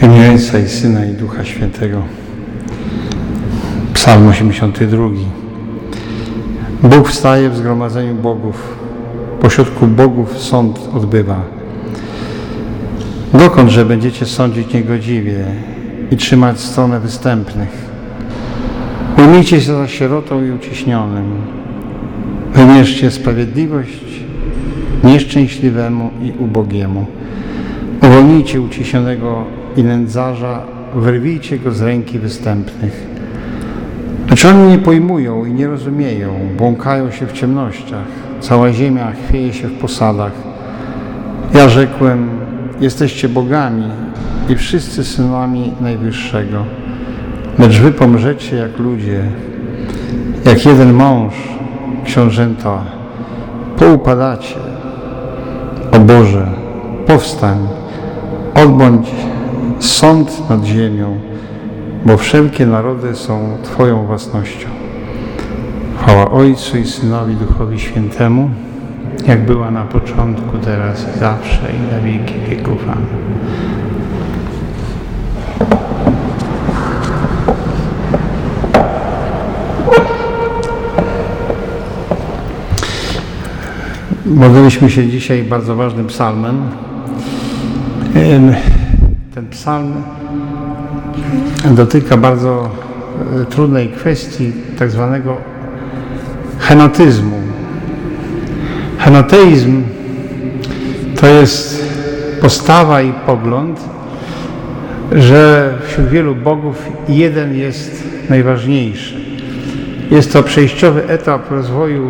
imię Ojca i Syna i Ducha Świętego. Psalm 82. Bóg wstaje w zgromadzeniu bogów. Pośrodku bogów sąd odbywa. Dokądże będziecie sądzić niegodziwie i trzymać stronę występnych? Ujmijcie się za sierotą i uciśnionym. Wymierzcie sprawiedliwość nieszczęśliwemu i ubogiemu. Uwolnijcie uciśnionego i nędzarza, wyrwijcie go z ręki występnych. Lecz oni nie pojmują i nie rozumieją, błąkają się w ciemnościach, cała ziemia chwieje się w posadach. Ja rzekłem, jesteście bogami i wszyscy synami Najwyższego, lecz wy pomrzecie jak ludzie, jak jeden mąż, książęta, poupadacie. O Boże, powstań, odbądź sąd nad ziemią, bo wszelkie narody są Twoją własnością. Chwała Ojcu i Synowi, Duchowi Świętemu, jak była na początku, teraz i zawsze i na wieki wieków. Amen. Modliliśmy się dzisiaj bardzo ważnym psalmem. Ten psalm dotyka bardzo trudnej kwestii tak zwanego henotyzmu. Henoteizm to jest postawa i pogląd, że wśród wielu bogów jeden jest najważniejszy. Jest to przejściowy etap rozwoju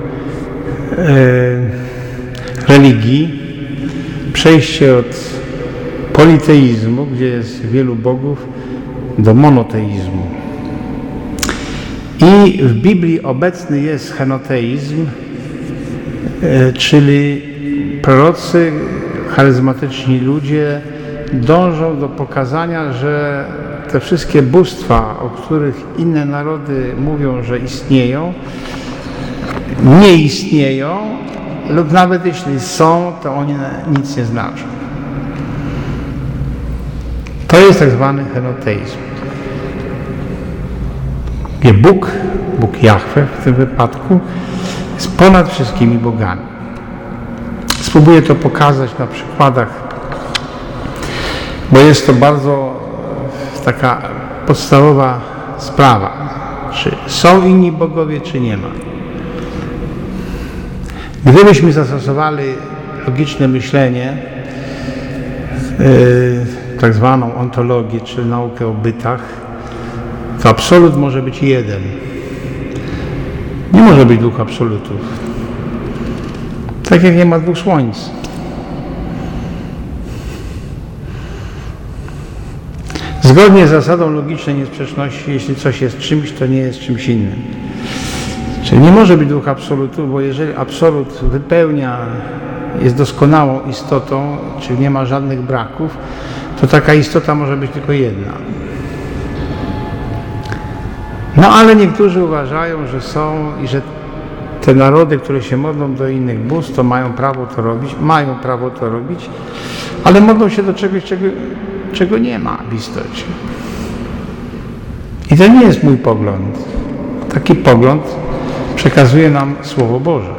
religii, przejście od politeizmu, gdzie jest wielu bogów, do monoteizmu. I w Biblii obecny jest henoteizm, czyli prorocy, charyzmatyczni ludzie dążą do pokazania, że te wszystkie bóstwa, o których inne narody mówią, że istnieją, nie istnieją lub nawet jeśli są, to one nic nie znaczą. To jest tak zwany henoteizm. Gdzie Bóg Jahwe w tym wypadku, jest ponad wszystkimi bogami. Spróbuję to pokazać na przykładach, bo jest to bardzo taka podstawowa sprawa. Czy są inni bogowie, czy nie ma. Gdybyśmy zastosowali logiczne myślenie, tak zwaną ontologię, czyli naukę o bytach, to absolut może być jeden. Nie może być dwóch absolutów. Tak jak nie ma dwóch słońc. Zgodnie z zasadą logicznej niesprzeczności, jeśli coś jest czymś, to nie jest czymś innym. Czyli nie może być dwóch absolutów, bo jeżeli absolut wypełnia, jest doskonałą istotą, czyli nie ma żadnych braków, to taka istota może być tylko jedna. No ale niektórzy uważają, że są i że te narody, które się modlą do innych bóstw, to mają prawo to robić, ale modlą się do czegoś, czego nie ma w istocie. I to nie jest mój pogląd. Taki pogląd przekazuje nam Słowo Boże.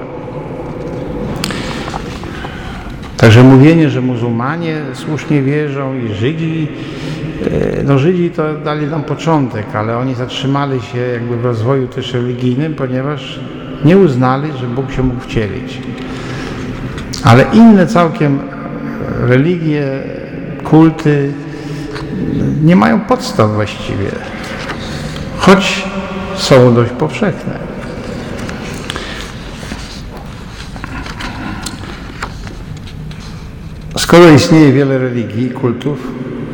Także mówienie, że muzułmanie słusznie wierzą i Żydzi to dali nam początek, ale oni zatrzymali się jakby w rozwoju też religijnym, ponieważ nie uznali, że Bóg się mógł wcielić. Ale inne całkiem religie, kulty nie mają podstaw właściwie, choć są dość powszechne. Skoro istnieje wiele religii i kultów,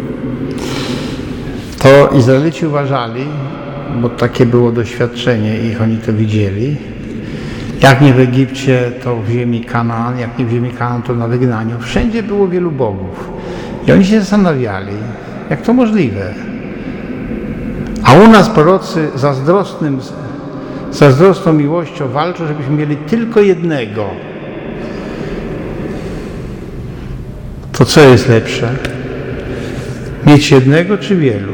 to Izraelici uważali, bo takie było doświadczenie i oni to widzieli, jak nie w Egipcie, to w ziemi Kanaan, jak nie w ziemi Kanaan, to na wygnaniu. Wszędzie było wielu bogów. I oni się zastanawiali, jak to możliwe. A u nas prorocy zazdrosną miłością walczą, żebyśmy mieli tylko jednego. To co jest lepsze? Mieć jednego czy wielu?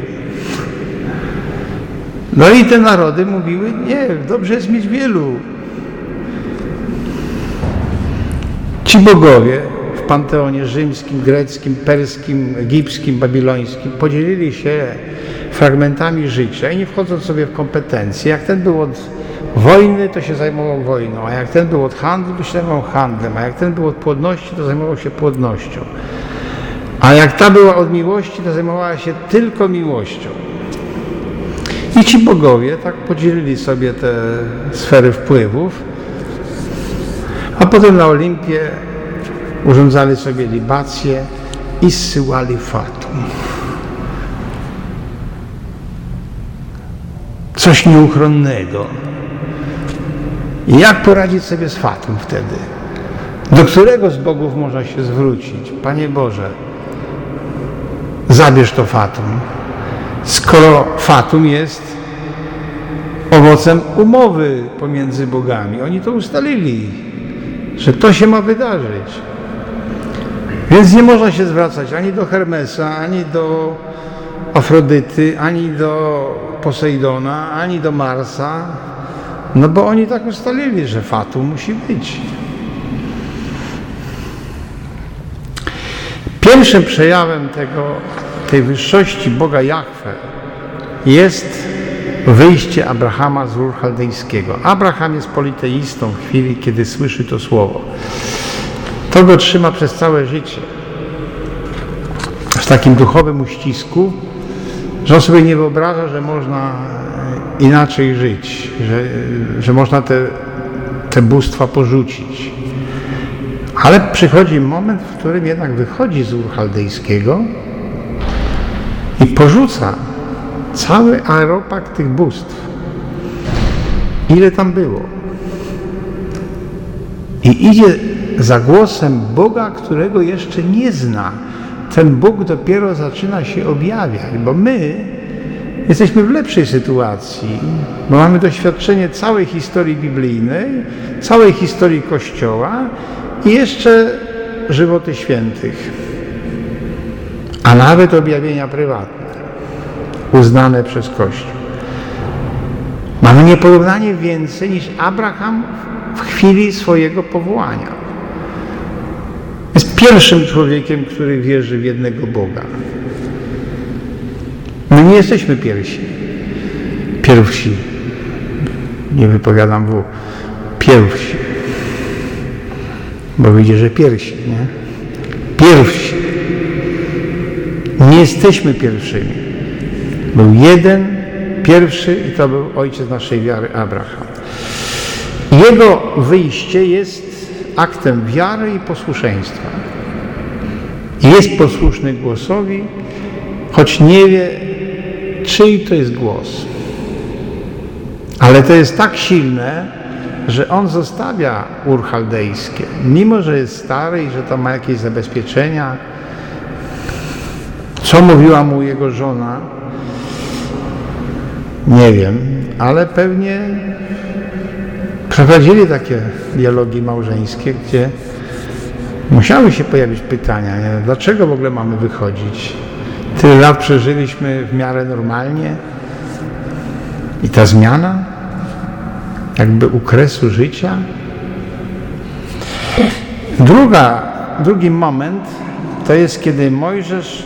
No i te narody mówiły, nie, dobrze jest mieć wielu. Ci bogowie w panteonie rzymskim, greckim, perskim, egipskim, babilońskim podzielili się fragmentami życia i nie wchodząc sobie w kompetencje. Jak ten był od wojny, to się zajmował wojną, a jak ten był od handlu, to się zajmował handlem, a jak ten był od płodności, to zajmował się płodnością. A jak ta była od miłości, to zajmowała się tylko miłością. I ci bogowie tak podzielili sobie te sfery wpływów, a potem na Olimpie urządzali sobie libacje i zsyłali fatum. Coś nieuchronnego. I jak poradzić sobie z fatum wtedy? Do którego z bogów można się zwrócić? Panie Boże, zabierz to fatum. Skoro fatum jest owocem umowy pomiędzy bogami. Oni to ustalili, że to się ma wydarzyć. Więc nie można się zwracać ani do Hermesa, ani do Afrodyty, ani do Posejdona, ani do Marsa, no bo oni tak ustalili, że fatum musi być. Pierwszym przejawem tej wyższości Boga Jahwe jest wyjście Abrahama z Ur Chaldejskiego. Abraham jest politeistą w chwili, kiedy słyszy to słowo. To go trzyma przez całe życie. W takim duchowym uścisku, że on sobie nie wyobraża, że można inaczej żyć, że można te bóstwa porzucić. Ale przychodzi moment, w którym jednak wychodzi z Ur Chaldejskiego i porzuca cały aeropag tych bóstw. Ile tam było? I idzie za głosem Boga, którego jeszcze nie zna. Ten Bóg dopiero zaczyna się objawiać, bo my jesteśmy w lepszej sytuacji, bo mamy doświadczenie całej historii biblijnej, całej historii Kościoła i jeszcze żywoty świętych, a nawet objawienia prywatne, uznane przez Kościół. Mamy nieporównanie więcej niż Abraham w chwili swojego powołania. Jest pierwszym człowiekiem, który wierzy w jednego Boga. My nie jesteśmy pierwsi. Nie wypowiadam pierwsi. Bo wyjdzie, że piersi, nie? Pierwsi. Nie jesteśmy pierwszymi. Był jeden, pierwszy i to był ojciec naszej wiary, Abraham. Jego wyjście jest aktem wiary i posłuszeństwa. I jest posłuszny głosowi, choć nie wie, czyj to jest głos. Ale to jest tak silne, że on zostawia Ur Chaldejskie, mimo że jest stary i że tam ma jakieś zabezpieczenia. Co mówiła mu jego żona? Nie wiem, ale pewnie przeprowadzili takie dialogi małżeńskie, gdzie musiały się pojawić pytania, nie? Dlaczego w ogóle mamy wychodzić? Tyle lat przeżyliśmy w miarę normalnie i ta zmiana jakby u kresu życia. Drugi moment to jest, kiedy Mojżesz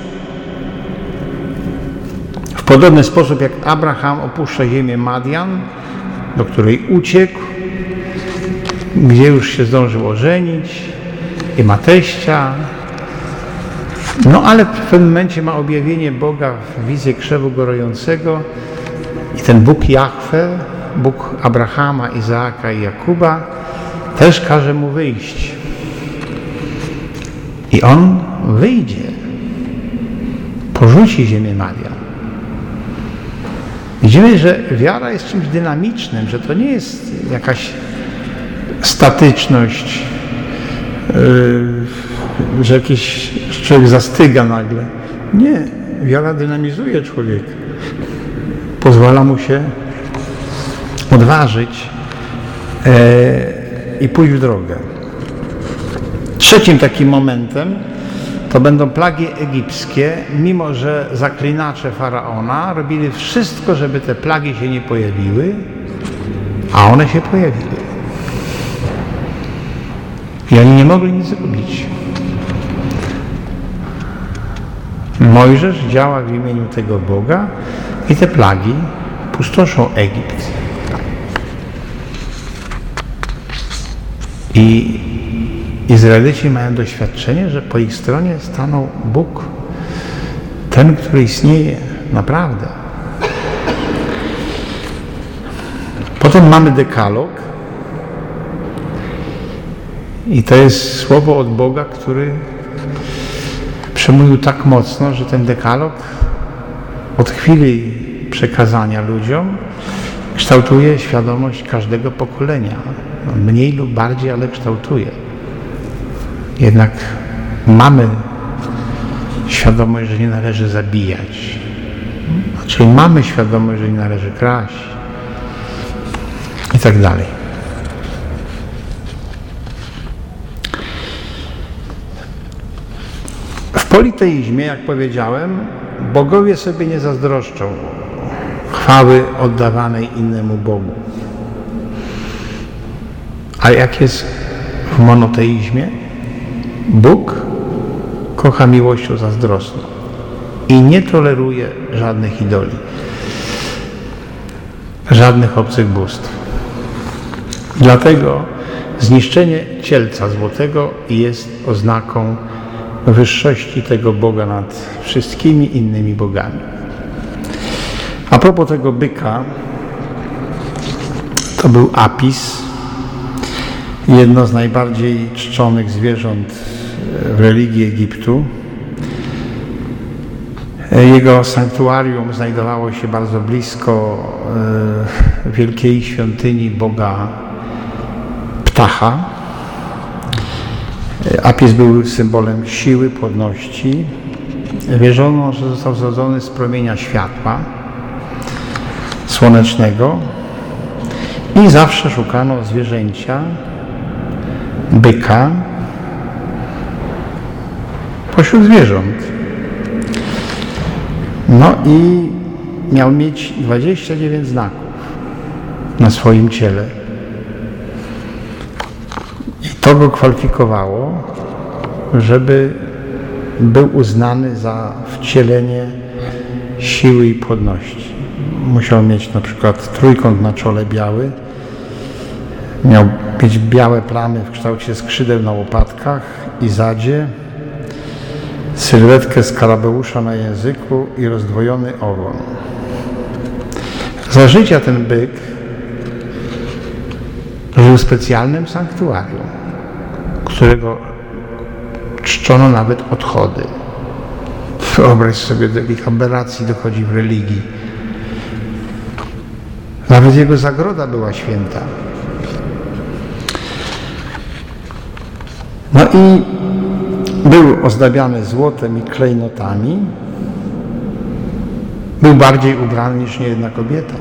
w podobny sposób jak Abraham opuszcza ziemię Madian, do której uciekł, gdzie już się zdążył ożenić i ma teścia. No ale w pewnym momencie ma objawienie Boga w wizji krzewu gorejącego i ten Bóg Jahwe, Bóg Abrahama, Izaaka i Jakuba też każe mu wyjść. I on wyjdzie, porzuci ziemię Madian. Widzimy, że wiara jest czymś dynamicznym, że to nie jest jakaś statyczność, że jakiś człowiek zastyga nagle. Nie, wiara dynamizuje człowieka. Pozwala mu się odważyć i pójść w drogę. Trzecim takim momentem to będą plagi egipskie, mimo że zaklinacze Faraona robili wszystko, żeby te plagi się nie pojawiły, a one się pojawiły. I oni nie mogli nic zrobić. Mojżesz działa w imieniu tego Boga i te plagi pustoszą Egipt. I Izraelici mają doświadczenie, że po ich stronie stanął Bóg, ten, który istnieje naprawdę. Potem mamy dekalog i to jest słowo od Boga, który przemówił tak mocno, że ten dekalog od chwili przekazania ludziom kształtuje świadomość każdego pokolenia. Mniej lub bardziej, ale kształtuje. Jednak mamy świadomość, że nie należy zabijać. Czyli mamy świadomość, że nie należy kraść. I tak dalej. W politeizmie, jak powiedziałem, bogowie sobie nie zazdroszczą chwały oddawanej innemu Bogu. A jak jest w monoteizmie? Bóg kocha miłością zazdrosną i nie toleruje żadnych idoli, żadnych obcych bóstw. Dlatego zniszczenie cielca złotego jest oznaką wyższości tego Boga nad wszystkimi innymi bogami. A propos tego byka, to był Apis, jedno z najbardziej czczonych zwierząt w religii Egiptu. Jego sanktuarium znajdowało się bardzo blisko wielkiej świątyni Boga Ptacha. Apis był symbolem siły, płodności. Wierzono, że został zrodzony z promienia światła słonecznego i zawsze szukano zwierzęcia, byka, pośród zwierząt. No i miał mieć 29 znaków na swoim ciele. I to go kwalifikowało, żeby był uznany za wcielenie siły i płodności. Musiał mieć na przykład trójkąt na czole biały, miał mieć białe plamy w kształcie skrzydeł na łopatkach i zadzie, sylwetkę skarabeusza na języku i rozdwojony ogon. Za życia ten byk żył w specjalnym sanktuarium, którego czczono nawet odchody. Wyobraź sobie, do jakich aberracji dochodzi w religii. Nawet jego zagroda była święta. No i był ozdabiany złotem i klejnotami. Był bardziej ubrany niż niejedna kobieta.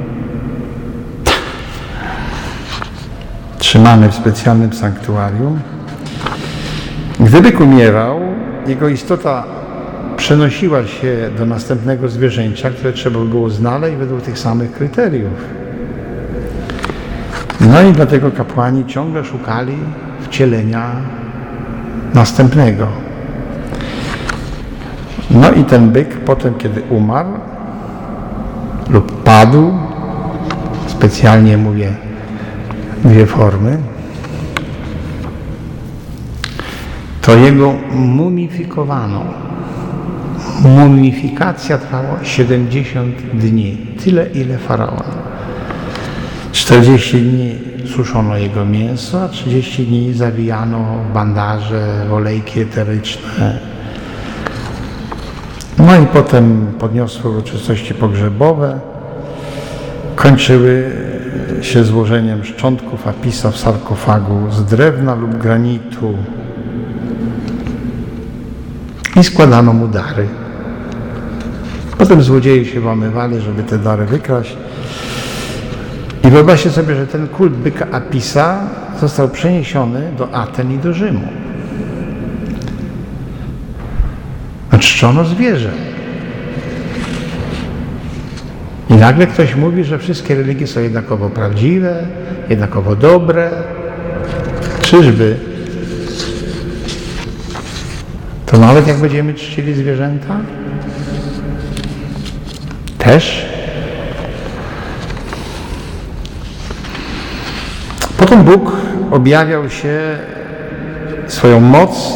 Trzymany w specjalnym sanktuarium. Gdy byk umierał, jego istota przenosiła się do następnego zwierzęcia, które trzeba było znaleźć według tych samych kryteriów. No i dlatego kapłani ciągle szukali wcielenia następnego. No i ten byk potem, kiedy umarł lub padł, specjalnie mówię dwie formy, to jego mumifikowano. Mumifikacja trwała 70 dni, tyle ile faraon. 40 dni suszono jego mięso, a 30 dni zawijano w bandaże, w olejki eteryczne. No i potem podniosły uroczystości pogrzebowe, kończyły się złożeniem szczątków Apisa w sarkofagu z drewna lub granitu i składano mu dary. Potem złodzieje się włamywali, żeby te dary wykraść. I wyobraźcie sobie, że ten kult byka Apisa został przeniesiony do Aten i do Rzymu. czczono zwierzę. I nagle ktoś mówi, że wszystkie religie są jednakowo prawdziwe, jednakowo dobre. Czyżby? To nawet jak będziemy czcili zwierzęta? Też? Potem Bóg objawiał się swoją moc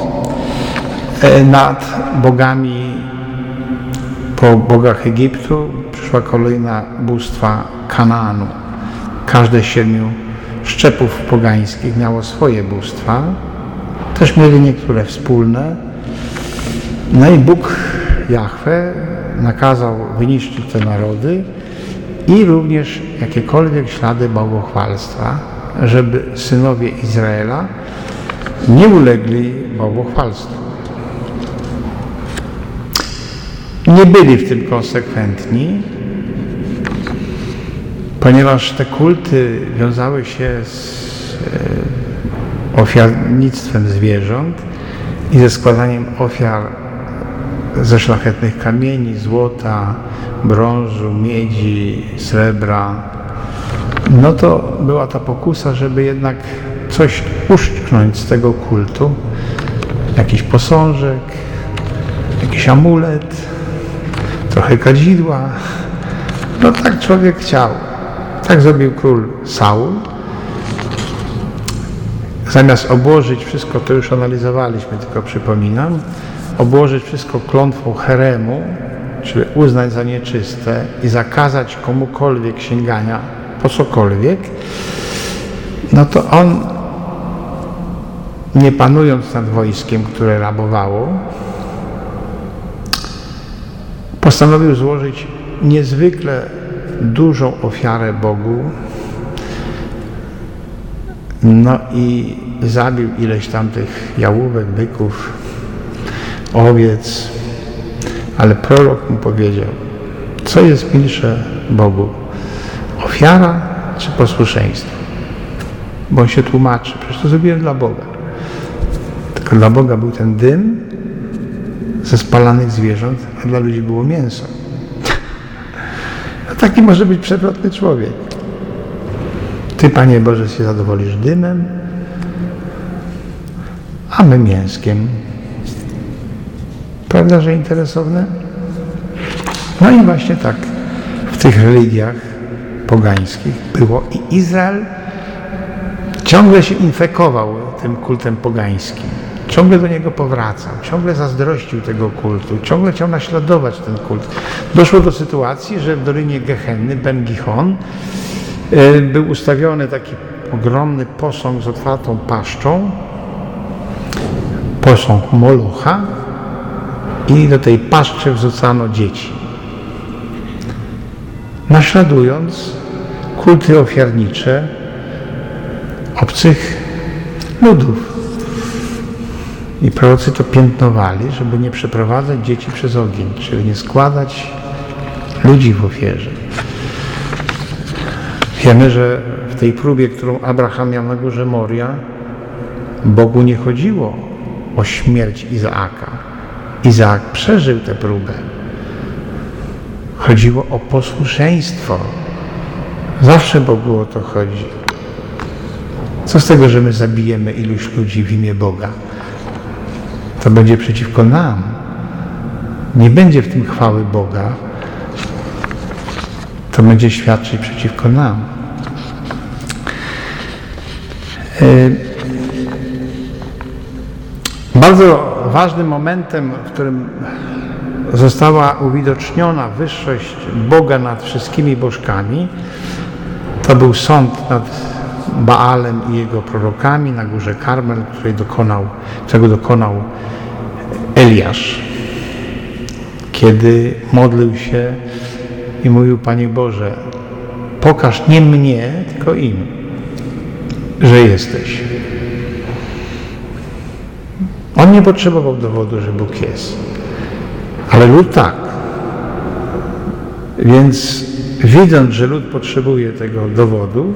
nad bogami. Po bogach Egiptu przyszła kolejna bóstwa Kanaanu. Każde z 7 szczepów pogańskich miało swoje bóstwa. Też mieli niektóre wspólne. No i Bóg Jahwe nakazał wyniszczyć te narody i również jakiekolwiek ślady bałwochwalstwa, żeby synowie Izraela nie ulegli bałwochwalstwu. Nie byli w tym konsekwentni, ponieważ te kulty wiązały się z ofiarnictwem zwierząt i ze składaniem ofiar ze szlachetnych kamieni, złota, brązu, miedzi, srebra. No to była ta pokusa, żeby jednak coś uszczknąć z tego kultu. Jakiś posążek, jakiś amulet, trochę kadzidła. No tak człowiek chciał. Tak zrobił król Saul. Zamiast obłożyć wszystko, to już analizowaliśmy, tylko przypominam, obłożyć wszystko klątwą heremu, czyli uznać za nieczyste i zakazać komukolwiek sięgania po cokolwiek, no to on, nie panując nad wojskiem, które rabowało, postanowił złożyć niezwykle dużą ofiarę Bogu, no i zabił ileś tam tych jałówek, byków, owiec, ale prorok mu powiedział, co jest milsze Bogu, ofiara czy posłuszeństwo? Bo on się tłumaczy, przecież to zrobiłem dla Boga. Tylko dla Boga był ten dym ze spalanych zwierząt, a dla ludzi było mięso. No taki może być przewrotny człowiek. Ty, Panie Boże, się zadowolisz dymem, a my mięskiem. Prawda, że interesowne? No i właśnie tak w tych religiach pogańskich było i Izrael ciągle się infekował tym kultem pogańskim. Ciągle do niego powracał, ciągle zazdrościł tego kultu, ciągle chciał naśladować ten kult. Doszło do sytuacji, że w Dolinie Gehenny, Ben Gihon, był ustawiony taki ogromny posąg z otwartą paszczą, posąg Molocha, i do tej paszczy wrzucano dzieci, naśladując kulty ofiarnicze obcych ludów. I prorocy to piętnowali, żeby nie przeprowadzać dzieci przez ogień, czyli nie składać ludzi w ofierze. Wiemy, że w tej próbie, którą Abraham miał na górze Moria, Bogu nie chodziło o śmierć Izaaka. Izaak przeżył tę próbę. Chodziło o posłuszeństwo. Zawsze Bogu o to chodzi. Co z tego, że my zabijemy iluś ludzi w imię Boga? To będzie przeciwko nam. Nie będzie w tym chwały Boga. To będzie świadczyć przeciwko nam. Bardzo ważnym momentem, w którym została uwidoczniona wyższość Boga nad wszystkimi bożkami, to był sąd nad Baalem i jego prorokami na górze Karmel, którego dokonał Eliasz, kiedy modlił się i mówił: Panie Boże, pokaż nie mnie, tylko im, że jesteś. On nie potrzebował dowodu, że Bóg jest, ale lud tak. Więc widząc, że lud potrzebuje tego dowodu,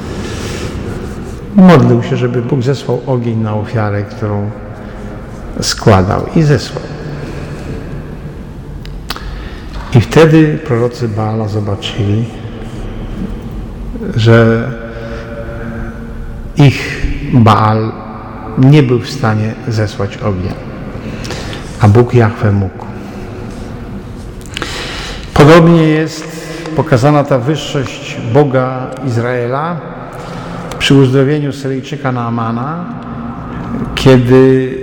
modlił się, żeby Bóg zesłał ogień na ofiarę, którą składał, i zesłał. wtedy prorocy Baala zobaczyli, że ich Baal nie był w stanie zesłać ognia, a Bóg Jahwe mógł. Podobnie jest pokazana ta wyższość Boga Izraela przy uzdrowieniu Syryjczyka Naamana, kiedy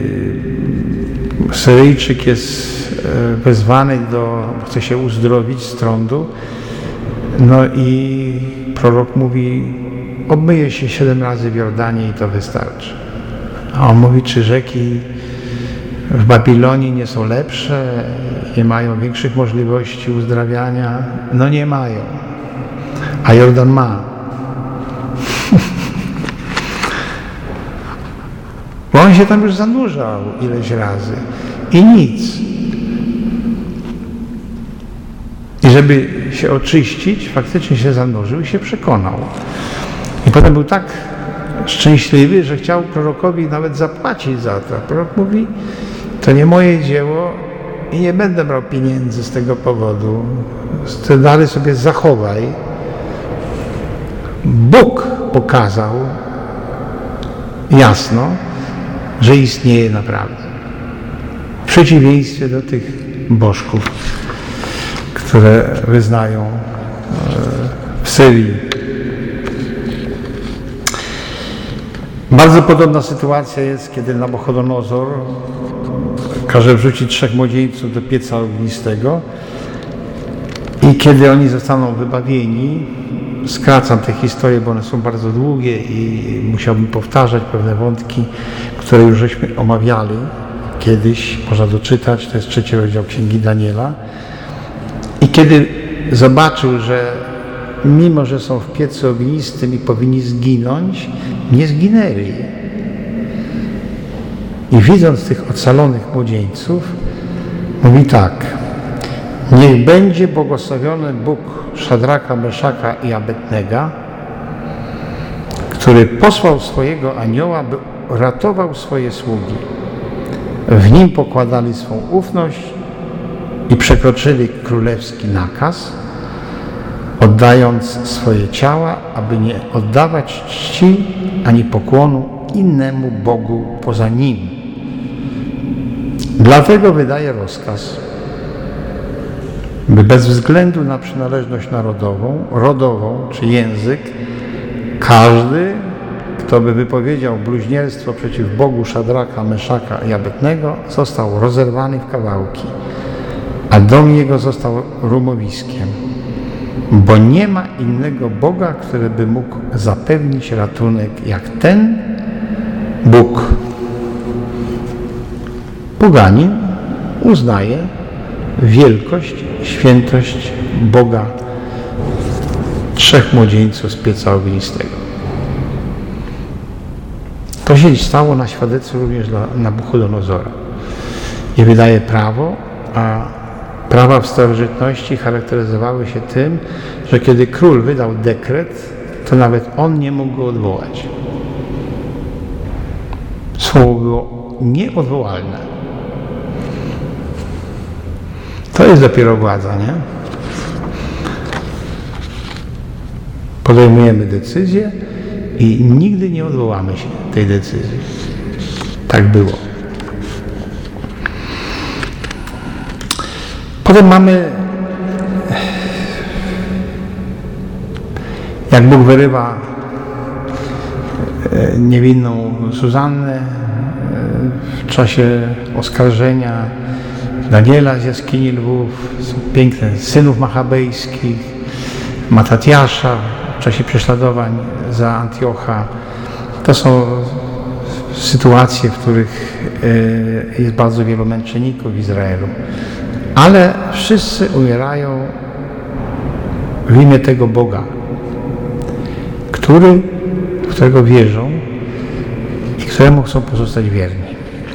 Syryjczyk jest wezwany chce się uzdrowić z trądu, no i prorok mówi: obmyję się 7 razy w Jordanie i to wystarczy. A on mówi: czy rzeki w Babilonie nie są lepsze, nie mają większych możliwości uzdrawiania? No nie mają, a Jordan ma. Bo on się tam już zanurzał ileś razy i nic. I żeby się oczyścić, faktycznie się zanurzył i się przekonał. I potem był tak szczęśliwy, że chciał prorokowi nawet zapłacić za to. Prorok mówi: to nie moje dzieło i nie będę brał pieniędzy z tego powodu. Te dary sobie zachowaj. Bóg pokazał jasno, że istnieje naprawdę. W przeciwieństwie do tych bożków, które wyznają w Syrii. Bardzo podobna sytuacja jest, kiedy Nabuchodonozor każe wrzucić 3 młodzieńców do pieca ognistego i kiedy oni zostaną wybawieni, skracam te historie, bo one są bardzo długie i musiałbym powtarzać pewne wątki, które już żeśmy omawiali kiedyś, można doczytać, to jest 3 rozdział Księgi Daniela. I kiedy zobaczył, że mimo że są w piecu ognistym i powinni zginąć, nie zginęli. I widząc tych ocalonych młodzieńców, mówi tak: niech będzie błogosławiony Bóg Szadraka, Meszaka i Abednego, który posłał swojego anioła, by ratował swoje sługi. W nim pokładali swą ufność i przekroczyli królewski nakaz, oddając swoje ciała, aby nie oddawać czci ani pokłonu innemu Bogu poza nim. Dlatego wydaje rozkaz, by bez względu na przynależność narodową, rodową czy język, każdy, kto by wypowiedział bluźnierstwo przeciw Bogu Szadraka, Meszaka i Abednego, został rozerwany w kawałki, a dom jego został rumowiskiem, bo nie ma innego Boga, który by mógł zapewnić ratunek jak ten Bóg. Poganin uznaje wielkość, świętość Boga 3 młodzieńców z pieca ognistego. To się stało na świadectwo również dla Nabuchodonozora. I wydaje prawo, a prawa w starożytności charakteryzowały się tym, że kiedy król wydał dekret, to nawet on nie mógł go odwołać. Słowo było nieodwołalne. To jest dopiero władza, nie? Podejmujemy decyzję i nigdy nie odwołamy się tej decyzji. Tak było. Potem mamy, jak Bóg wyrywa niewinną Zuzannę w czasie oskarżenia Daniela z jaskini lwów, są piękne synów machabejskich, Matatiasza w czasie prześladowań za Antiocha. To są sytuacje, w których jest bardzo wielu męczenników w Izraelu. Ale wszyscy umierają w imię tego Boga, w którego wierzą i któremu chcą pozostać wierni.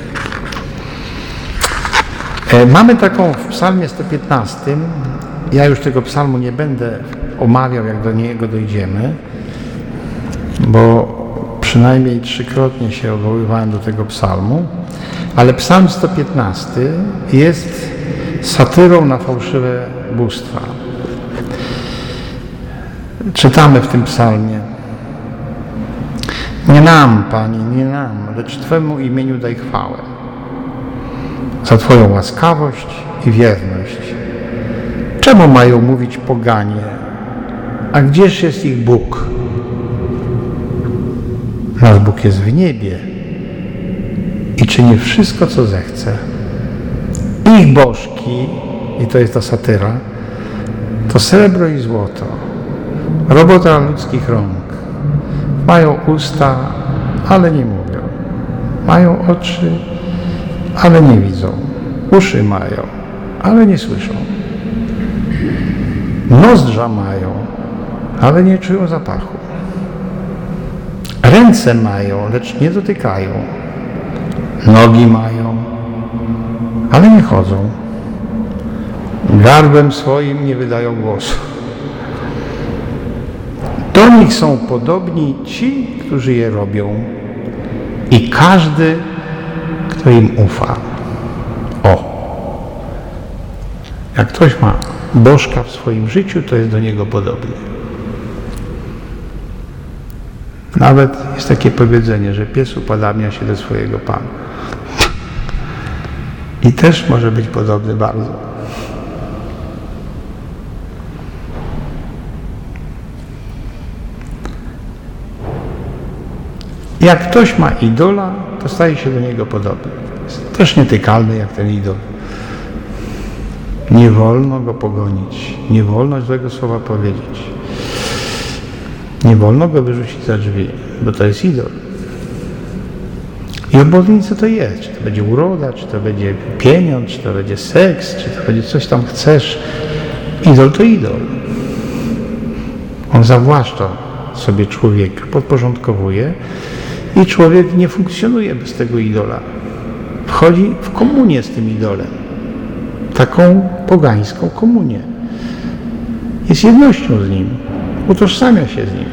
Mamy taką w psalmie 115, ja już tego psalmu nie będę omawiał, jak do niego dojdziemy, bo przynajmniej 3-krotnie się odwoływałem do tego psalmu, ale psalm 115 jest satyrą na fałszywe bóstwa. Czytamy w tym psalmie: nie nam, Panie, nie nam, lecz Twemu imieniu daj chwałę za Twoją łaskawość i wierność. Czemu mają mówić poganie? A gdzież jest ich Bóg? Nasz Bóg jest w niebie i czyni wszystko, co zechce. Ich bożki, i to jest ta satyra, to srebro i złoto, robota ludzkich rąk. Mają usta, ale nie mówią. Mają oczy, ale nie widzą. Uszy mają, ale nie słyszą. Nozdrza mają, ale nie czują zapachu. Ręce mają, lecz nie dotykają. Nogi mają, ale nie chodzą. Gardłem swoim nie wydają głosu. Do nich są podobni ci, którzy je robią, i każdy, kto im ufa. O! Jak ktoś ma bożka w swoim życiu, to jest do niego podobny. Nawet jest takie powiedzenie, że pies upadamnia się do swojego pana. I też może być podobny bardzo. Jak ktoś ma idola, to staje się do niego podobny. Jest też nietykalny jak ten idol. Nie wolno go pogonić. Nie wolno złego słowa powiedzieć. Nie wolno go wyrzucić za drzwi, bo to jest idol. I obojętnie co to jest. Czy to będzie uroda, czy to będzie pieniądz, czy to będzie seks, czy to będzie coś tam chcesz. Idol to idol. On zawłaszcza sobie człowieka, podporządkowuje i człowiek nie funkcjonuje bez tego idola. Wchodzi w komunię z tym idolem. Taką pogańską komunię. Jest jednością z nim. Utożsamia się z nim.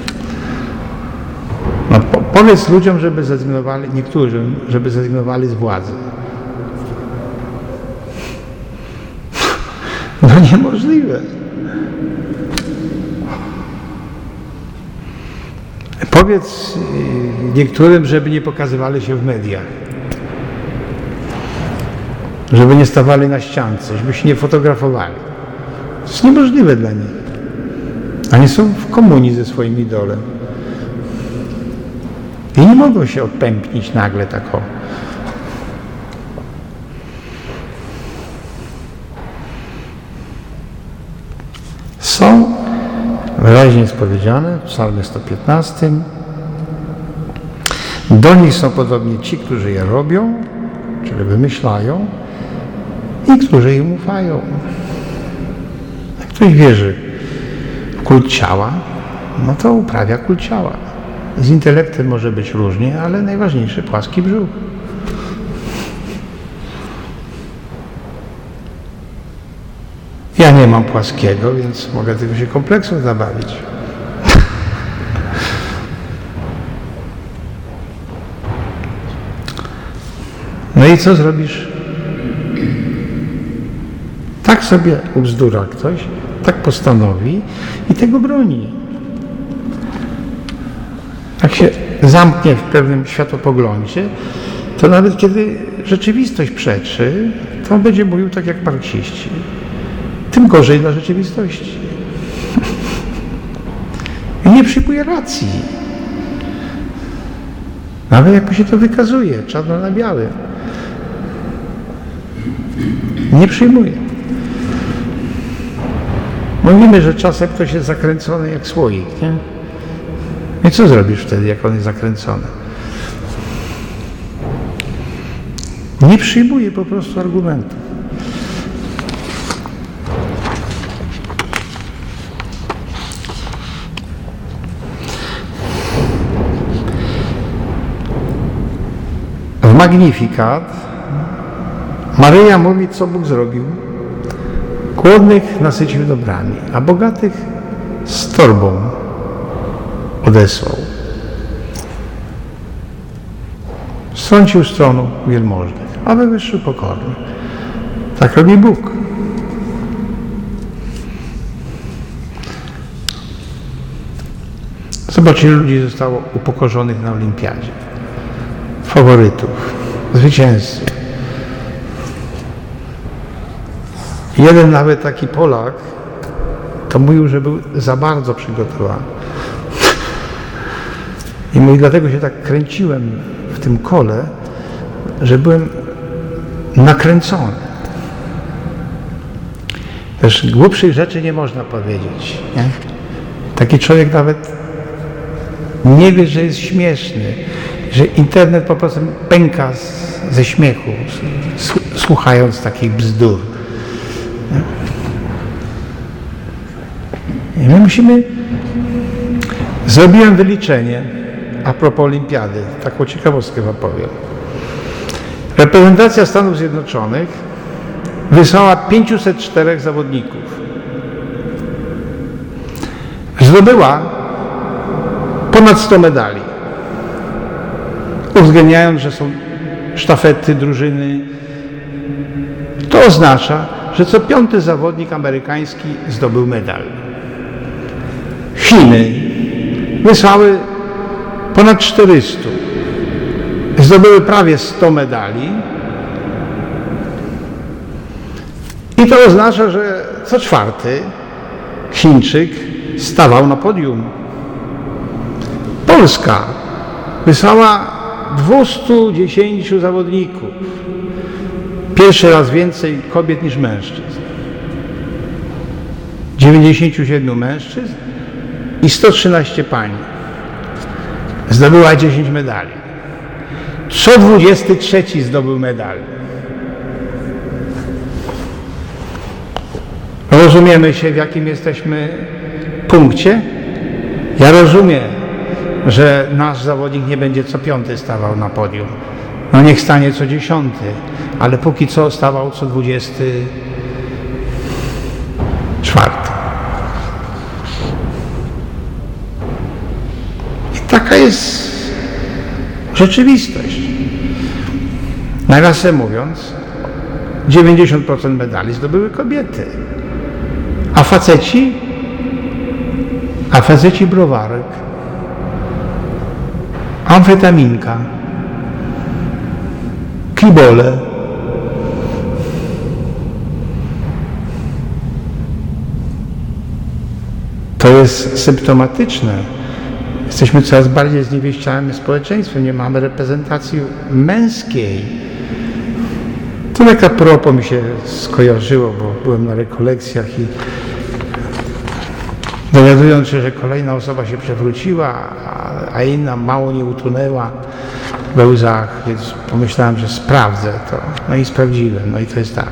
No, powiedz ludziom, żeby zrezygnowali, niektórzy, żeby zrezygnowali z władzy. No niemożliwe. Powiedz niektórym, żeby nie pokazywali się w mediach. Żeby nie stawali na ściance, żeby się nie fotografowali. To jest niemożliwe dla nich. Oni są w komunii ze swoim idolem. I nie mogą się odpępnić nagle tak o. Są wyraźnie jest powiedziane w Psalmie 115. Do nich są podobni ci, którzy je robią, czyli wymyślają, i którzy im ufają. Jak ktoś wierzy w kult ciała, no to uprawia kult ciała. Z intelektem może być różnie, ale najważniejszy płaski brzuch. Ja nie mam płaskiego, więc mogę tylko się kompleksów zabawić. No i co zrobisz? Tak sobie ubzdura ktoś, tak postanowi i tego broni. Jak się zamknie w pewnym światopoglądzie, to nawet kiedy rzeczywistość przeczy, to on będzie mówił tak jak marksiści. Tym gorzej dla rzeczywistości. I nie przyjmuje racji. Nawet jak mu się to wykazuje, czarno na białym. Nie przyjmuje. Mówimy, że czasem ktoś jest zakręcony jak słoik, nie? I co zrobisz wtedy, jak on jest zakręcony? Nie przyjmuje po prostu argumentów. W Magnificat Maryja mówi, co Bóg zrobił. Głodnych nasycił dobrami, a bogatych z torbą odesłał. Strącił z tronu wielmożnych, a wywyższył pokornych. Tak robi Bóg. Zobaczcie, ilu ludzi zostało upokorzonych na olimpiadzie. Faworytów, zwycięzców. Jeden nawet taki Polak to mówił, że był za bardzo przygotowany. I mówi, dlatego się tak kręciłem w tym kole, że byłem nakręcony. Też głupszych rzeczy nie można powiedzieć. Nie? Taki człowiek nawet nie wie, że jest śmieszny, że internet po prostu pęka ze śmiechu, słuchając takich bzdur. I my musimy... Zrobiłem wyliczenie a propos olimpiady, taką ciekawostkę wam powiem. Reprezentacja Stanów Zjednoczonych wysłała 504 zawodników. Zdobyła ponad 100 medali. Uwzględniając, że są sztafety, drużyny. To oznacza, że co 5. zawodnik amerykański zdobył medal. Chiny wysłały ponad 400. Zdobyły prawie 100 medali. I to oznacza, że co 4. Chińczyk stawał na podium. Polska wysłała 210 zawodników. Pierwszy raz więcej kobiet niż mężczyzn. 97 mężczyzn i 113 pań. Zdobyła 10 medali. Co 23 zdobył medal. Rozumiemy się, w jakim jesteśmy punkcie? Ja rozumiem, że nasz zawodnik nie będzie co 5. stawał na podium. No niech stanie co 10, ale póki co stawał co 24. I taka jest rzeczywistość. Nawiasem mówiąc, 90% medali zdobyły kobiety. A faceci browarek, amfetaminka, kibole. To jest symptomatyczne. Jesteśmy coraz bardziej zniewieściałym społeczeństwem, nie mamy reprezentacji męskiej. To tak a propos mi się skojarzyło, bo byłem na rekolekcjach i dowiadując się, że kolejna osoba się przewróciła, a inna mało nie utonęła we łzach, więc pomyślałem, że sprawdzę to. No i sprawdziłem, no i to jest tak.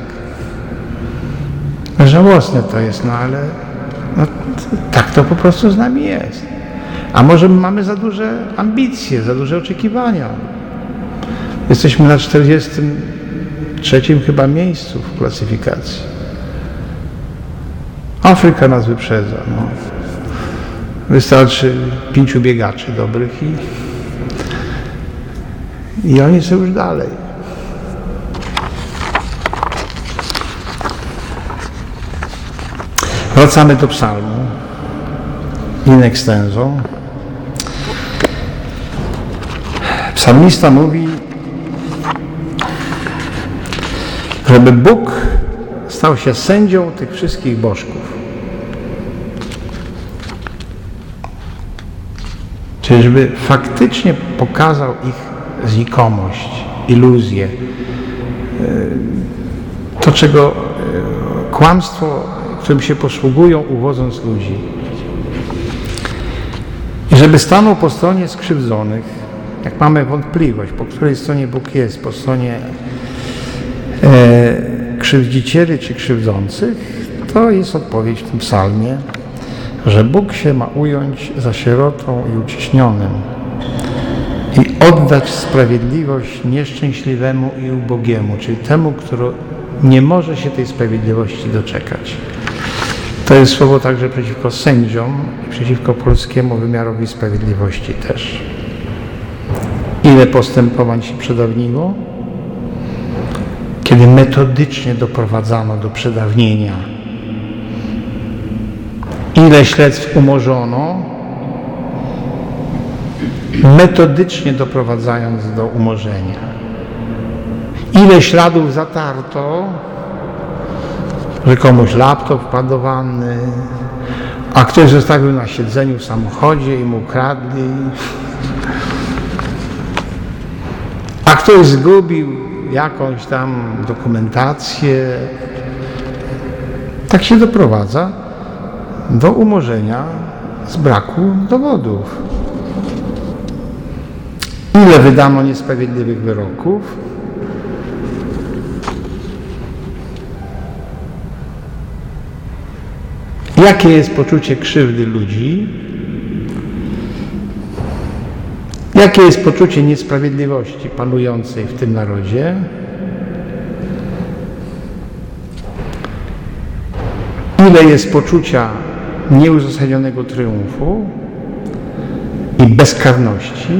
Żałosne to jest, no ale no, tak to po prostu z nami jest. A może mamy za duże ambicje, za duże oczekiwania. Jesteśmy na 43. chyba miejscu w klasyfikacji. Afryka nas wyprzedza. No. Wystarczy 5 biegaczy dobrych i oni są już dalej. Wracamy do psalmu. In extenso. Psalmista mówi, żeby Bóg stał się sędzią tych wszystkich bożków. Czyli żeby faktycznie pokazał ich znikomość, iluzję, to czego kłamstwo, którym się posługują, uwodząc ludzi. I żeby stanął po stronie skrzywdzonych, jak mamy wątpliwość, po której stronie Bóg jest, po stronie krzywdzicieli czy krzywdzących, to jest odpowiedź w tym psalmie, że Bóg się ma ująć za sierotą i uciśnionym i oddać sprawiedliwość nieszczęśliwemu i ubogiemu, czyli temu, który nie może się tej sprawiedliwości doczekać. To jest słowo także przeciwko sędziom i przeciwko polskiemu wymiarowi sprawiedliwości też. Ile postępowań się przedawniło? kiedy metodycznie doprowadzano do przedawnienia. Ile śledztw umorzono, metodycznie doprowadzając do umorzenia. Ile śladów zatarto, że komuś laptop wpadł do wanny, a ktoś zostawił na siedzeniu w samochodzie i mu ukradli, a ktoś zgubił jakąś tam dokumentację. Tak się doprowadza do umorzenia z braku dowodów. Ile wydano niesprawiedliwych wyroków? Jakie jest poczucie krzywdy ludzi? Jakie jest poczucie niesprawiedliwości panującej w tym narodzie? Ile jest poczucia nieuzasadnionego triumfu i bezkarności?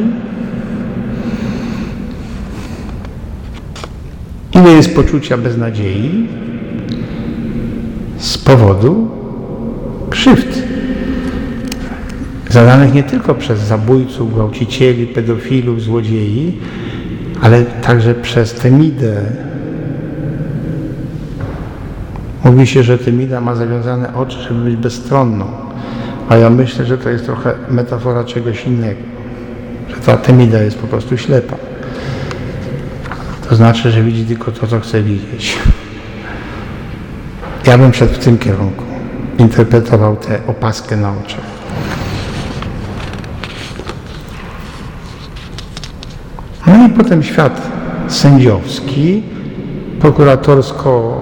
Ile jest poczucia beznadziei z powodu krzywd zadanych nie tylko przez zabójców, gwałcicieli, pedofilów, złodziei, ale także przez Temidę. Mówi się, że Temida ma zawiązane oczy, żeby być bezstronną, a ja myślę, że to jest trochę metafora czegoś innego, że ta Temida jest po prostu ślepa. To znaczy, że widzi tylko to, co chce widzieć. Ja bym szedł w tym kierunku, interpretował tę opaskę na oczach. No i potem świat sędziowski, prokuratorsko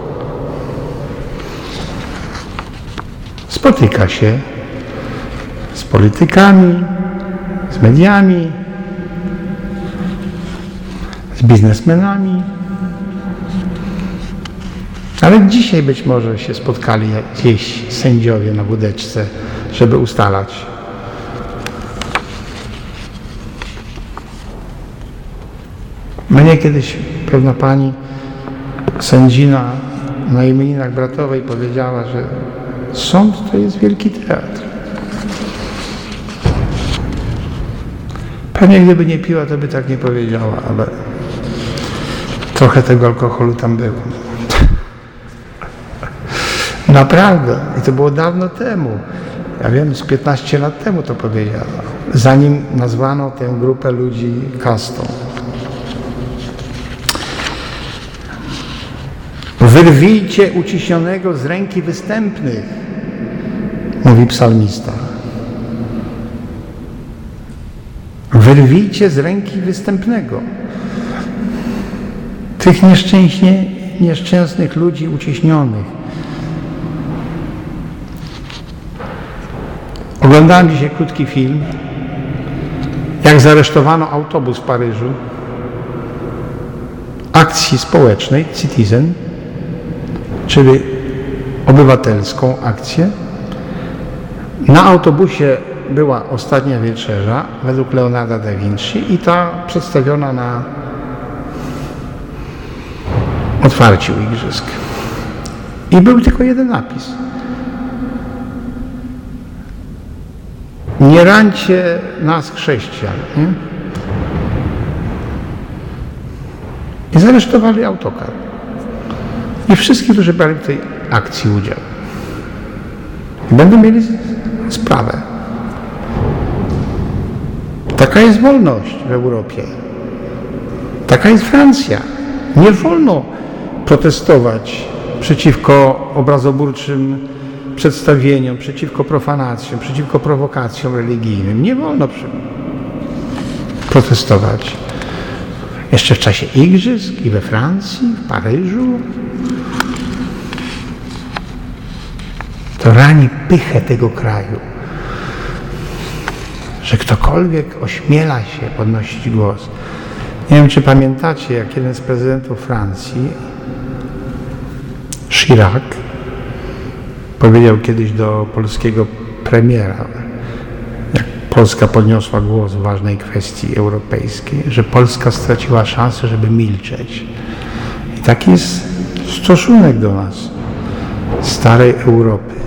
spotyka się z politykami, z mediami, z biznesmenami. Ale dzisiaj być może się spotkali gdzieś sędziowie na wódeczce, żeby ustalać. Mnie kiedyś pewna pani sędzina na imieninach bratowej powiedziała, że sąd to jest wielki teatr. Pewnie gdyby nie piła, to by tak nie powiedziała, ale trochę tego alkoholu tam było. Naprawdę. I to było dawno temu. Ja wiem, z 15 lat temu to powiedziała. Zanim nazwano tę grupę ludzi kastą. Wyrwijcie uciśnionego z ręki występnych, mówi psalmista. Wyrwijcie z ręki występnego. Tych nieszczęsnych ludzi uciśnionych. Oglądałem dzisiaj krótki film, jak zaresztowano autobus w Paryżu, akcji społecznej, Citizen, czyli obywatelską akcję. Na autobusie była ostatnia wieczerza według Leonarda da Vinci i ta przedstawiona na otwarciu igrzysk. I był tylko jeden napis. Nie rańcie nas, chrześcijan. Nie? I zaresztowali autokar. I wszystkich, którzy brali w tej akcji udział. I będą mieli sprawę. Taka jest wolność w Europie. Taka jest Francja. Nie wolno protestować przeciwko obrazoburczym przedstawieniom, przeciwko profanacjom, przeciwko prowokacjom religijnym. Nie wolno protestować. Jeszcze w czasie igrzysk i we Francji, w Paryżu. To rani pychę tego kraju, że ktokolwiek ośmiela się podnosić głos. Nie wiem, czy pamiętacie, jak jeden z prezydentów Francji, Chirac, powiedział kiedyś do polskiego premiera, jak Polska podniosła głos w ważnej kwestii europejskiej, że Polska straciła szansę, żeby milczeć. I taki jest stosunek do nas, starej Europy.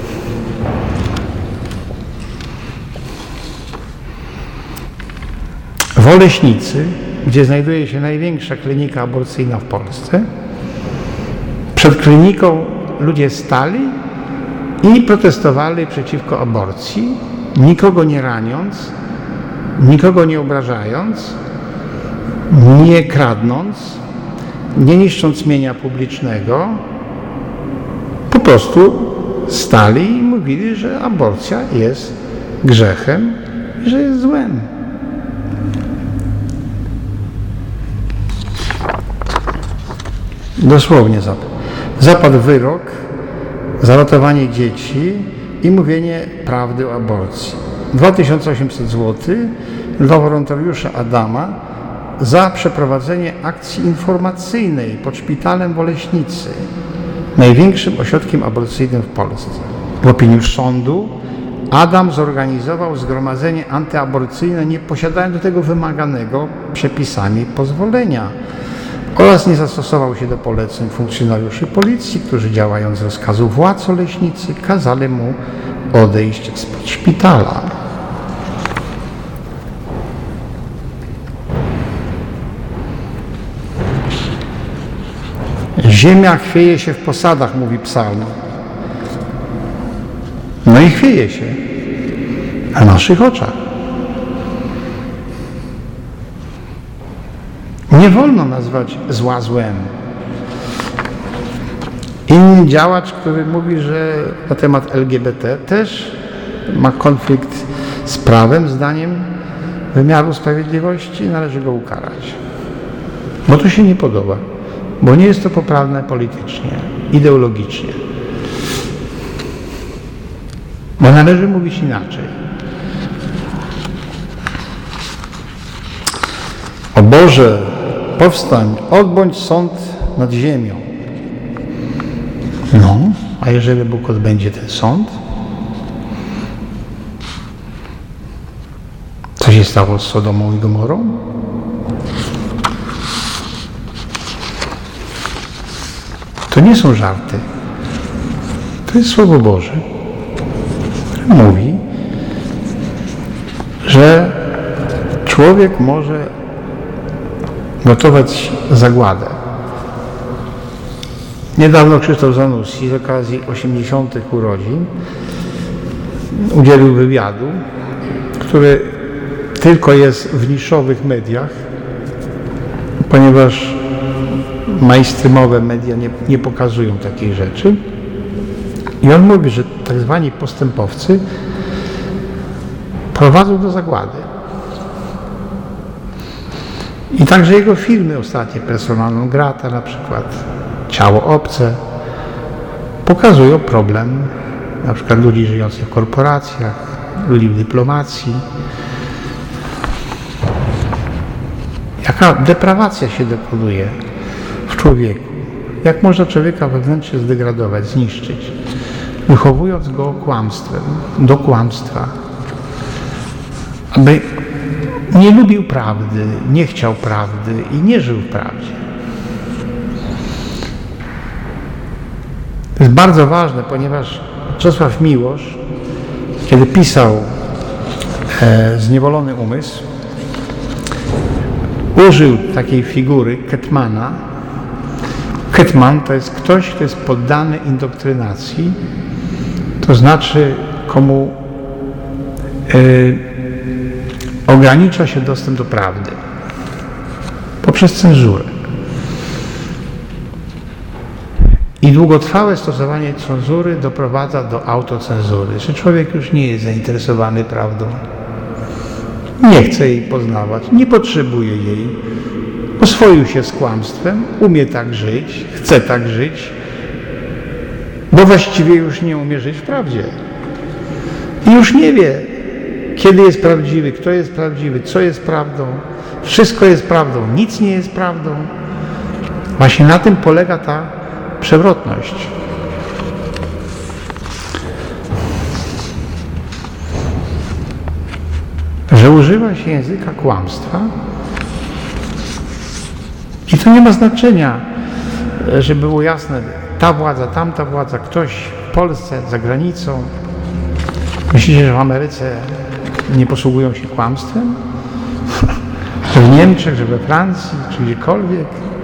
W Oleśnicy, gdzie znajduje się największa klinika aborcyjna w Polsce, przed kliniką ludzie stali i protestowali przeciwko aborcji, nikogo nie raniąc, nikogo nie obrażając, nie kradnąc, nie niszcząc mienia publicznego, po prostu stali i mówili, że aborcja jest grzechem i że jest złem. Dosłownie zapadł wyrok za ratowanie dzieci i mówienie prawdy o aborcji. 2800 zł dla wolontariusza Adama za przeprowadzenie akcji informacyjnej pod szpitalem w Oleśnicy, największym ośrodkiem aborcyjnym w Polsce. W opinii sądu Adam zorganizował zgromadzenie antyaborcyjne, nie posiadając do tego wymaganego przepisami pozwolenia, oraz nie zastosował się do poleceń funkcjonariuszy policji, którzy działając z rozkazu władz Oleśnicy kazali mu odejść spod szpitala. Ziemia chwieje się w posadach, mówi psalm. No i chwieje się na naszych oczach. Nie wolno nazwać zła złem. Inny działacz, który mówi, że na temat LGBT też ma konflikt z prawem, zdaniem wymiaru sprawiedliwości, należy go ukarać. Bo to się nie podoba, bo nie jest to poprawne politycznie, ideologicznie. Bo należy mówić inaczej. O Boże, powstań, odbądź sąd nad ziemią. No, a jeżeli Bóg odbędzie ten sąd? Co się stało z Sodomą i Gomorą? To nie są żarty. To jest Słowo Boże, które mówi, że człowiek może gotować zagładę. Niedawno Krzysztof Zanussi z okazji 80. urodzin udzielił wywiadu, który tylko jest w niszowych mediach, ponieważ mainstreamowe media nie pokazują takich rzeczy. I on mówi, że tak zwani postępowcy prowadzą do zagłady. I także jego filmy ostatnie, Persona non grata na przykład, Ciało obce, pokazują problem na przykład ludzi żyjących w korporacjach, ludzi w dyplomacji. Jaka deprawacja się dokonuje w człowieku. Jak można człowieka wewnętrznie zdegradować, zniszczyć, wychowując go kłamstwem, do kłamstwa, aby nie lubił prawdy, nie chciał prawdy i nie żył w prawdzie. To jest bardzo ważne, ponieważ Czesław Miłosz, kiedy pisał Zniewolony umysł, użył takiej figury Ketmana. Ketman to jest ktoś, kto jest poddany indokrynacji, to znaczy komu ogranicza się dostęp do prawdy poprzez cenzurę. I długotrwałe stosowanie cenzury doprowadza do autocenzury, że człowiek już nie jest zainteresowany prawdą, nie chce jej poznawać, nie potrzebuje jej, oswoił się z kłamstwem, umie tak żyć, chce tak żyć, bo właściwie już nie umie żyć w prawdzie. I już nie wie, kiedy jest prawdziwy, kto jest prawdziwy, co jest prawdą. Wszystko jest prawdą, nic nie jest prawdą. Właśnie na tym polega ta przewrotność. Że używa się języka kłamstwa i to nie ma znaczenia, żeby było jasne, ta władza, tamta władza, ktoś w Polsce, za granicą. Myślicie, że w Ameryce nie posługują się kłamstwem? Że w Niemczech, że we Francji, czy gdziekolwiek?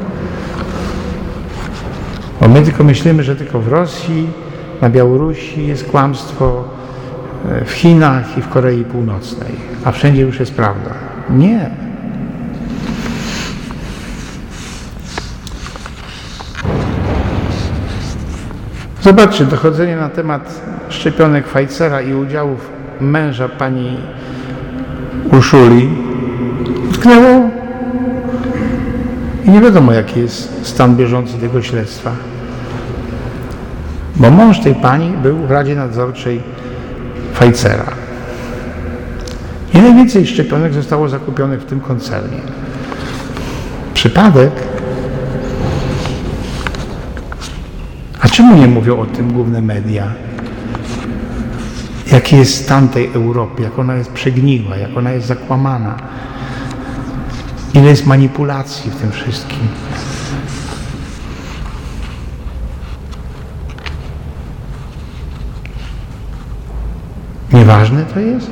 Bo my tylko myślimy, że tylko w Rosji, na Białorusi jest kłamstwo, w Chinach i w Korei Północnej, a wszędzie już jest prawda. Nie. Zobaczcie, dochodzenie na temat szczepionek Pfizera i udziałów męża pani Urszuli utknęło i nie wiadomo, jaki jest stan bieżący tego śledztwa. Bo mąż tej pani był w Radzie Nadzorczej Pfizera. I najwięcej szczepionek zostało zakupionych w tym koncernie. Przypadek? A czemu nie mówią o tym główne media? Jaki jest stan tej Europy, jak ona jest przegniła, jak ona jest zakłamana. Ile jest manipulacji w tym wszystkim. Nieważne to jest?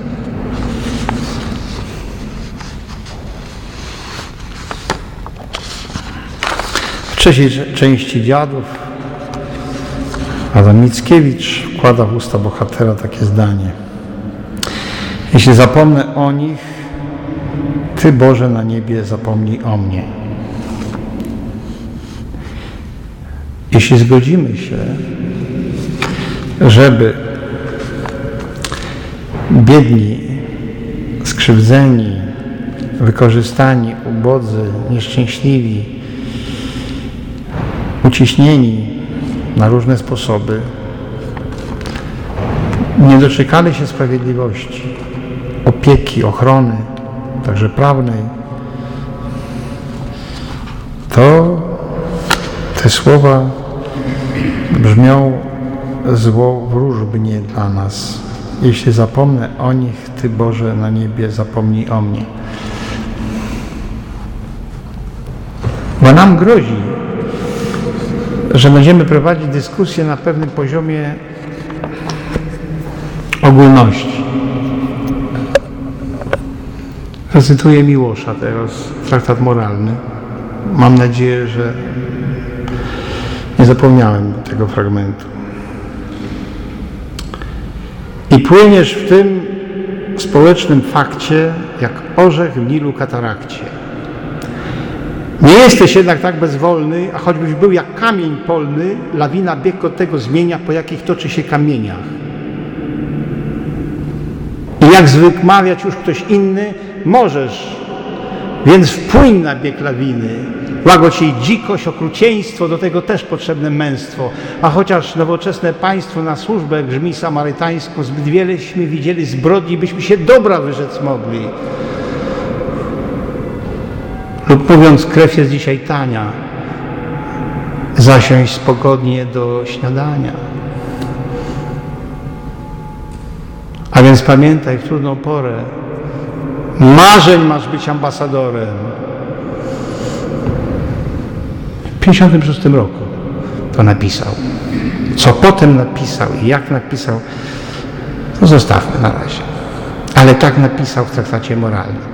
W trzeciej części Dziadów Adam Mickiewicz wkłada w usta bohatera takie zdanie. Jeśli zapomnę o nich, Ty, Boże, na niebie zapomnij o mnie. Jeśli zgodzimy się, żeby biedni, skrzywdzeni, wykorzystani, ubodzy, nieszczęśliwi, uciśnieni na różne sposoby, nie doczekali się sprawiedliwości, opieki, ochrony, także prawnej, to te słowa brzmią złowróżbnie dla nas. Jeśli zapomnę o nich, Ty, Boże, na niebie zapomnij o mnie. Bo nam grozi, że będziemy prowadzić dyskusję na pewnym poziomie ogólności. Zacytuję Miłosza teraz, traktat moralny. Mam nadzieję, że nie zapomniałem tego fragmentu. I płyniesz w tym społecznym fakcie, jak orzech w Nilu katarakcie. Nie jesteś jednak tak bezwolny, a choćbyś był jak kamień polny, lawina bieg od tego zmienia, po jakich toczy się kamieniach. I jak zwykł mawiać już ktoś inny, możesz, więc wpłyń na bieg lawiny. Łagodź jej dzikość, okrucieństwo, do tego też potrzebne męstwo. A chociaż nowoczesne państwo na służbę grzmi samarytańsko, zbyt wieleśmy widzieli zbrodni, byśmy się dobra wyrzec mogli. Lub mówiąc, krew jest dzisiaj tania, zasiąść spokojnie do śniadania. A więc pamiętaj w trudną porę, marzeń masz być ambasadorem. W 1956 roku to napisał. Co potem napisał i jak napisał, to zostawmy na razie. Ale tak napisał w traktacie moralnym.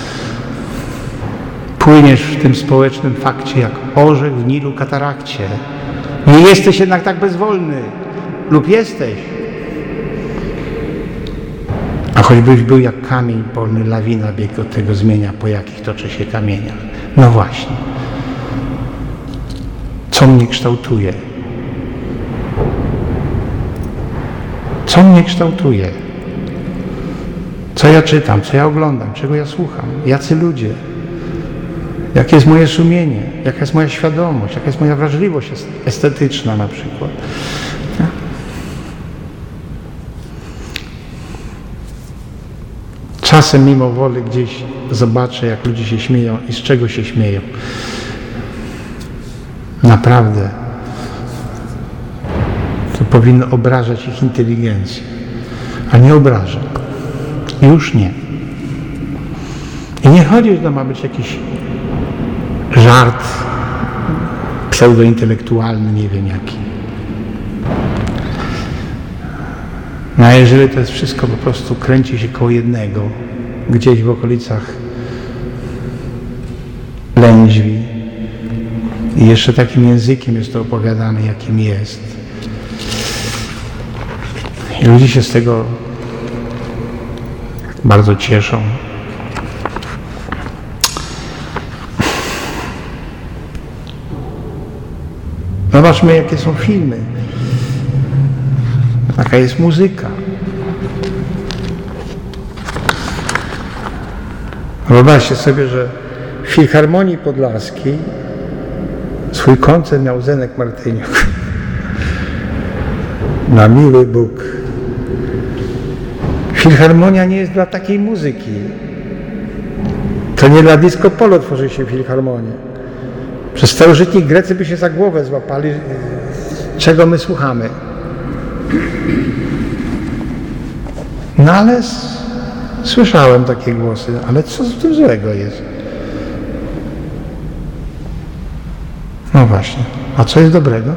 Płyniesz w tym społecznym fakcie jak orzech w Nilu katarakcie. Nie jesteś jednak tak bezwolny. Lub jesteś. A choćbyś był jak kamień polny, lawina bieg od tego zmienia, po jakich toczy się kamieniach. No właśnie. Co mnie kształtuje? Co mnie kształtuje? Co ja czytam, co ja oglądam, czego ja słucham? Jacy ludzie? Jakie jest moje sumienie? Jaka jest moja świadomość? Jaka jest moja wrażliwość estetyczna na przykład? Czasem mimo woli gdzieś zobaczę, jak ludzie się śmieją i z czego się śmieją. Naprawdę. To powinno obrażać ich inteligencję. A nie obraża. Już nie. I nie chodzi, że to ma być jakiś żart pseudointelektualny, nie wiem jaki. No a jeżeli to jest wszystko po prostu kręci się koło jednego, gdzieś w okolicach Lędźwi i jeszcze takim językiem jest to opowiadane, jakim jest. I ludzie się z tego bardzo cieszą. Zobaczmy, jakie są filmy. Jaka jest muzyka. Wyobraźcie sobie, że w Filharmonii Podlaskiej swój koncert miał Zenek Martyniuk. Na miły Bóg. Filharmonia nie jest dla takiej muzyki. To nie dla disco polo tworzy się filharmonię. Przez starożytni Grecy by się za głowę złapali, czego my słuchamy. No ale słyszałem takie głosy, ale co z tym złego jest? No właśnie, a co jest dobrego?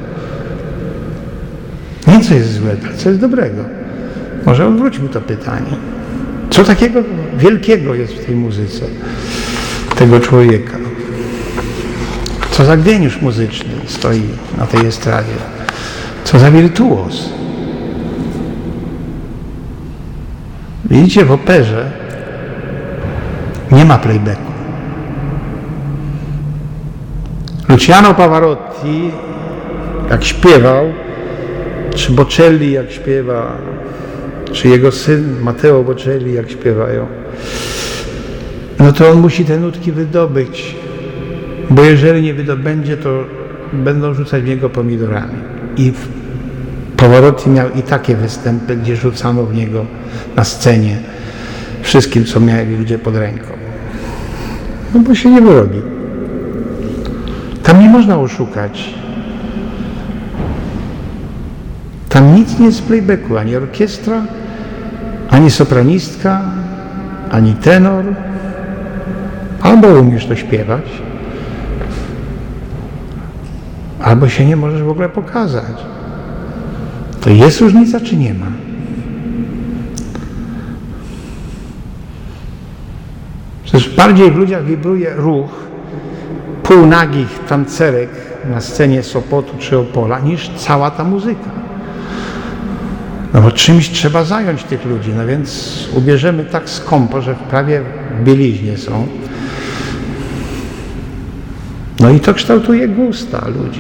Nie co jest złego, ale co jest dobrego? Może odwróćmy to pytanie. Co takiego wielkiego jest w tej muzyce tego człowieka? Co za geniusz muzyczny stoi na tej estradzie? Co za wirtuoz? Widzicie, w operze nie ma playbacku. Luciano Pavarotti, jak śpiewał, czy Bocelli, jak śpiewa, czy jego syn Matteo Bocelli, jak śpiewają, no to on musi te nutki wydobyć, bo jeżeli nie wydobędzie, to będą rzucać w niego pomidorami. I Pavarotti miał i takie występy, gdzie rzucano w niego na scenie wszystkim, co mieli ludzie pod ręką. No bo się nie wyrobi. Tam nie można oszukać. Tam nic nie jest z playbacku, ani orkiestra, ani sopranistka, ani tenor. Albo umiesz to śpiewać, albo się nie możesz w ogóle pokazać. To jest różnica, czy nie ma? Przecież bardziej w ludziach wibruje ruch półnagich tancerek na scenie Sopotu czy Opola niż cała ta muzyka. No bo czymś trzeba zająć tych ludzi, no więc ubierzemy tak skąpo, że prawie w bieliźnie są. No i to kształtuje gusta ludzi.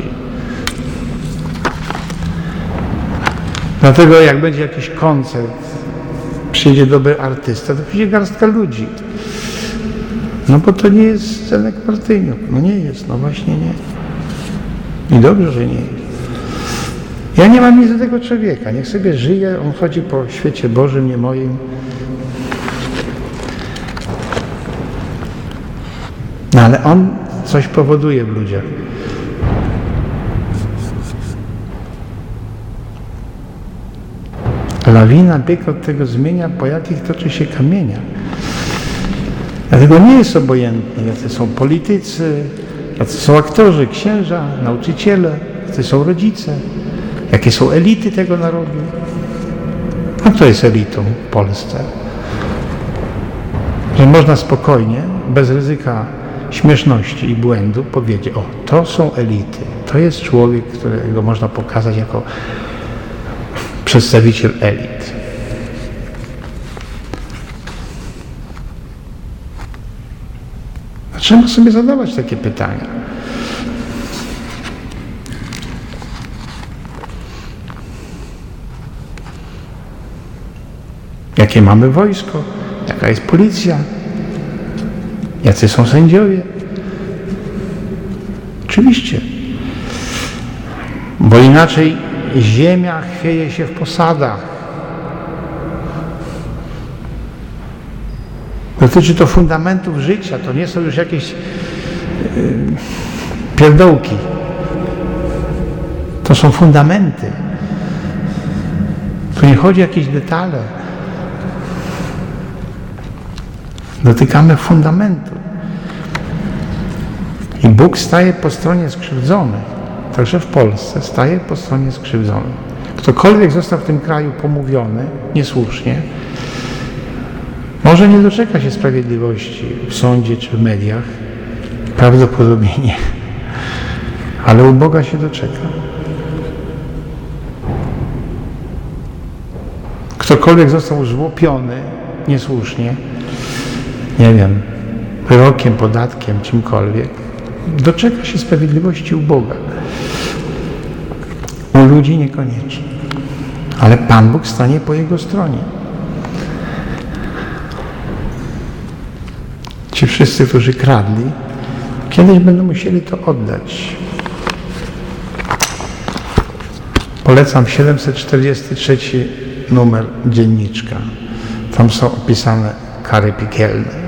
Dlatego jak będzie jakiś koncert, przyjdzie dobry artysta, to przyjdzie garstka ludzi. No bo to nie jest Zenek Martyniuk. No nie jest, no właśnie nie. I dobrze, że nie jest. Ja nie mam nic do tego człowieka. Niech sobie żyje, on chodzi po świecie Bożym, nie moim. No ale on coś powoduje w ludziach. Lawina bieg od tego zmienia, po jakich toczy się kamieniach. Dlatego nie jest obojętny, jacy są politycy, jacy są aktorzy, księża, nauczyciele, jacy są rodzice, jakie są elity tego narodu. A kto jest elitą w Polsce? Że można spokojnie, bez ryzyka śmieszności i błędu powiedzieć, o, to są elity, to jest człowiek, którego można pokazać jako przedstawiciel elit. Trzeba sobie zadawać takie pytania. Jakie mamy wojsko? Jaka jest policja? Jacy są sędziowie? Oczywiście. Bo inaczej ziemia chwieje się w posadach. Dotyczy to fundamentów życia, to nie są już jakieś pierdołki. To są fundamenty. Tu nie chodzi o jakieś detale. Dotykamy fundamentu. I Bóg staje po stronie skrzywdzonych. także w Polsce, staje po stronie skrzywdzonych. Ktokolwiek został w tym kraju pomówiony niesłusznie, może nie doczeka się sprawiedliwości w sądzie czy w mediach, prawdopodobnie nie, ale u Boga się doczeka. Ktokolwiek został żłopiony niesłusznie, nie wiem, wyrokiem, podatkiem, czymkolwiek, doczeka się sprawiedliwości u Boga. U ludzi niekoniecznie. Ale Pan Bóg stanie po jego stronie. Ci wszyscy, którzy kradli, kiedyś będą musieli to oddać. Polecam 743 numer dzienniczka. Tam są opisane kary piekielne.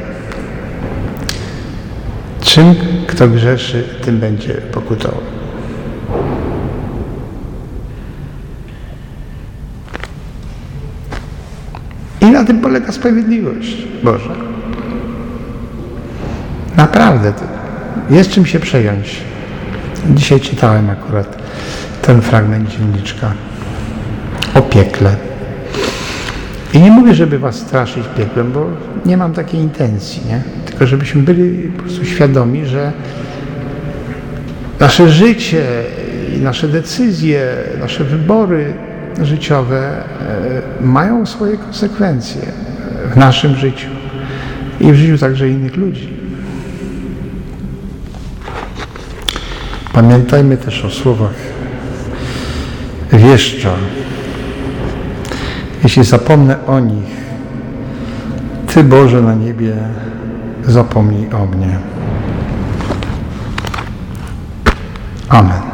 Czym kto grzeszy, tym będzie pokutował. I na tym polega sprawiedliwość Boża. Naprawdę, jest czym się przejąć. Dzisiaj czytałem akurat ten fragment dzienniczka o piekle. I nie mówię, żeby was straszyć piekłem, bo nie mam takiej intencji, nie? Tylko żebyśmy byli po prostu świadomi, że nasze życie i nasze decyzje, nasze wybory życiowe mają swoje konsekwencje w naszym życiu i w życiu także innych ludzi. Pamiętajmy też o słowach wieszcza. Jeśli zapomnę o nich, Ty, Boże, na niebie, zapomnij o mnie. Amen.